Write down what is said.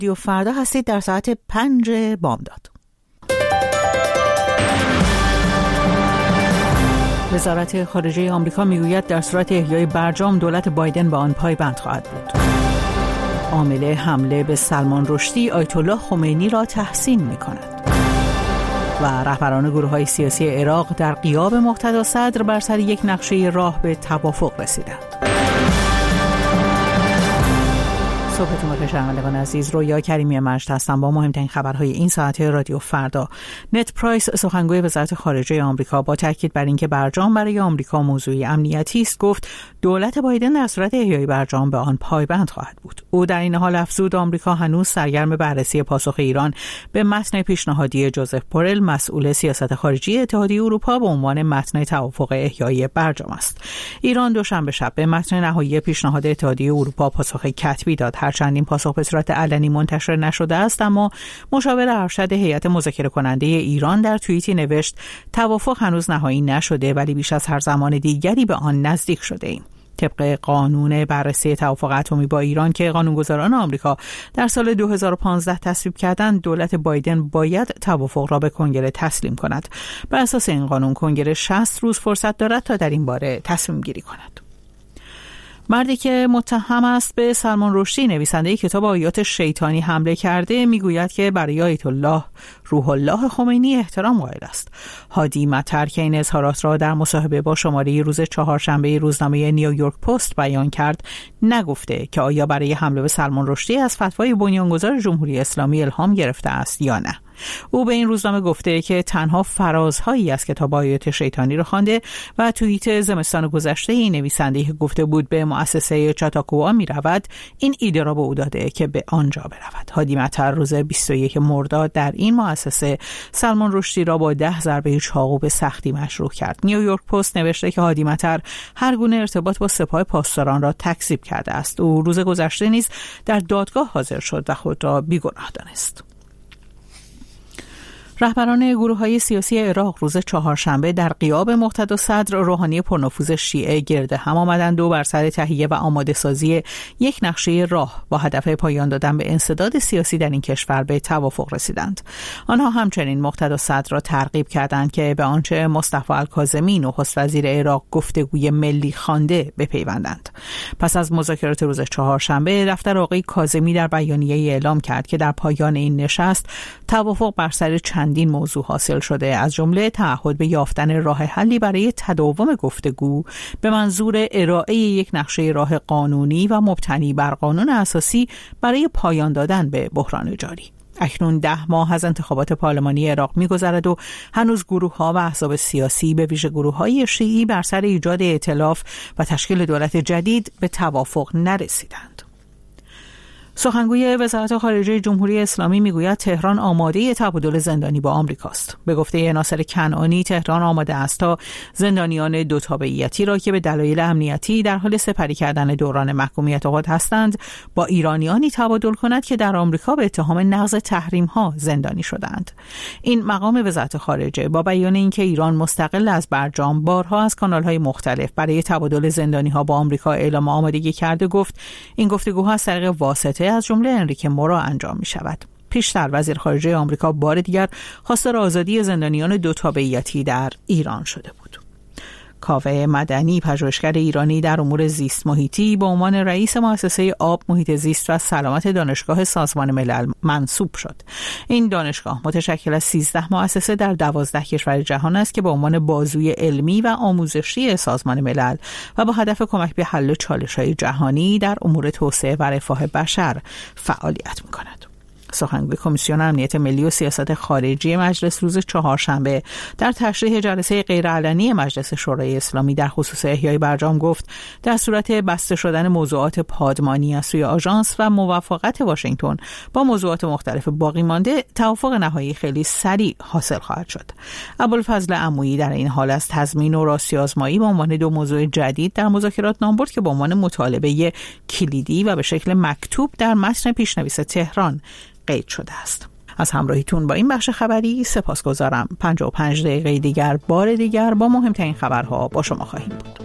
رادیو فردا هستید در ساعت 5 بامداد. وزارت خارجه آمریکا میگوید در صورت احیای برجام دولت بایدن به آن پایبند خواهد بود. عامل حمله به سلمان رشدی آیت الله خمینی را تحسین می‌کند. و رهبران گروه‌های سیاسی عراق در غیاب مقتدا صدر بر سر یک نقشه راه به توافق رسیدند. صبحتون بخیر شنوندگان عزیز، رویا کریمی مجد هستم با مهمترین خبرهای این ساعت رادیو فردا. نت پرایس سخنگوی وزارت خارجه آمریکا با تاکید بر اینکه برجام برای آمریکا موضوعی امنیتی است گفت دولت بایدن در صورت احیای برجام به آن پایبند خواهد بود. او در این حال افزود آمریکا هنوز سرگرم بررسی پاسخ ایران به متن پیشنهادی جوزف بورل مسئول سیاست خارجی اتحادیه اروپا به عنوان متن توافق احیای برجام است. ایران دوشنبه شب به متن نهایی پیشنهاد اتحادیه اروپا پاسخ کتبی داد. هرچند این پاسخ به صورت علنی منتشر نشده است، اما مشاور ارشد هیئت مذاکره کننده ایران در توییتی نوشت توافق هنوز نهایی نشده ولی بیش از هر زمان دیگری به آن نزدیک شده ایم. طبق قانون بررسی توافق اتمی با ایران که قانونگذاران آمریکا در سال 2015 تصویب کردند، دولت بایدن باید توافق را به کنگره تسلیم کند. بر اساس این قانون کنگره 60 روز فرصت دارد تا در این باره تصمیم گیری کند. مردی که متهم است به سلمان رشدی نویسنده کتاب آیات شیطانی حمله کرده میگوید که برای آیت الله روح الله خمینی احترام قائل است. هادی مطر که این اظهارات را در مصاحبه با شماره روز چهارشنبه روزنامه نیویورک پست بیان کرد، نگفته که آیا برای حمله به سلمان رشدی از فتوای بنیانگذار جمهوری اسلامی الهام گرفته است یا نه. او به این روزنامه گفته که تنها فرازهایی از کتاب آیات شیطانی را خوانده و توییت زمستان گذشته این نویسنده که گفته بود به مؤسسه چاتاکووا می رود این ایده را به او داده که به آنجا برود. هادی مطر روز 21 مرداد در این مؤسسه سلمان رشدی را با 10 ضربه چاقو به سختی مجروح کرد. نیویورک پست نوشته که هادی مطر هر گونه ارتباط با سپاه پاسداران را تکذیب کرده است. او روز گذشته نیز در دادگاه حاضر شد و خود را بیگناه دانست. رهبران گروه‌های سیاسی عراق روز چهارشنبه در غیاب مقتدا صدر روحانی پرنفوذ شیعه گرد هم آمدند و بر سر تهیه و آماده سازی یک نقشه راه با هدف پایان دادن به انسداد سیاسی در این کشور به توافق رسیدند. آنها همچنین مقتدا صدر را ترغیب کردند که به آنچه مصطفی الکاظمی نخست وزیر عراق گفتگوی ملی خوانده بپیوندند. پس از مذاکرات روز چهارشنبه دفتر آقای کاظمی در بیانیه‌ای اعلام کرد که در پایان این نشست توافق بر سر این موضوع حاصل شده، از جمله تعهد به یافتن راه حلی برای تداوم گفتگو به منظور ارائه یک نقشه راه قانونی و مبتنی بر قانون اساسی برای پایان دادن به بحران جاری. اکنون 10 ماه از انتخابات پارلمانی عراق می‌گذرد و هنوز گروه‌ها و احزاب سیاسی به ویژه گروه‌های شیعی بر سر ایجاد ائتلاف و تشکیل دولت جدید به توافق نرسیدند. سخنگوی وزارت خارجه جمهوری اسلامی میگوید تهران آماده تبادل زندانی با آمریکاست. به گفته ناصر کنعانی تهران آماده است تا زندانیان دو تابعیتی را که به دلایل امنیتی در حال سپری کردن دوران محکومیت خود هستند با ایرانیانی تبادل کند که در آمریکا به اتهام نقض تحریم‌ها زندانی شدند. این مقام وزارت خارجه با بیان اینکه ایران مستقل از برجام بارها از کانال‌های مختلف برای تبادل زندانی‌ها با آمریکا اعلام آمادگی کرده گفت این گفتگوها از طریق واسطه از جمله انریکه مورا انجام می شود. پیشتر وزیر خارجه آمریکا بار دیگر خواستار آزادی زندانیان دو تابعیتی در ایران شده بود. کاوه مدنی پژوهشگر ایرانی در امور زیست محیطی به عنوان رئیس مؤسسه آب، محیط زیست و سلامت دانشگاه سازمان ملل منصوب شد. این دانشگاه متشکل از 13 مؤسسه در 12 کشور جهان است که به عنوان بازوی علمی و آموزشی سازمان ملل و با هدف کمک به حل چالش‌های جهانی در امور توسعه و رفاه بشر فعالیت می‌کند. سخنگوی کمیسیون امنیت ملی و سیاست خارجی مجلس روز چهارشنبه در تشریح جلسه غیرعلنی مجلس شورای اسلامی در خصوص احیای برجام گفت در صورت بسته شدن موضوعات پادمانی از سوی آژانس و موافقت واشنگتن با موضوعات مختلف باقی مانده توافق نهایی خیلی سریع حاصل خواهد شد. ابوالفضل عمویی در این حال از تضمین و راستی‌آزمایی به عنوان دو موضوع جدید در مذاکرات نام برد که به عنوان مطالبه کلیدی و به شکل مکتوب در متن پیشنویس تهران قید شده است. از همراهیتون با این بخش خبری سپاسگزارم. 55 دقیقه دیگر بار دیگر با مهمترین خبرها با شما خواهیم بود.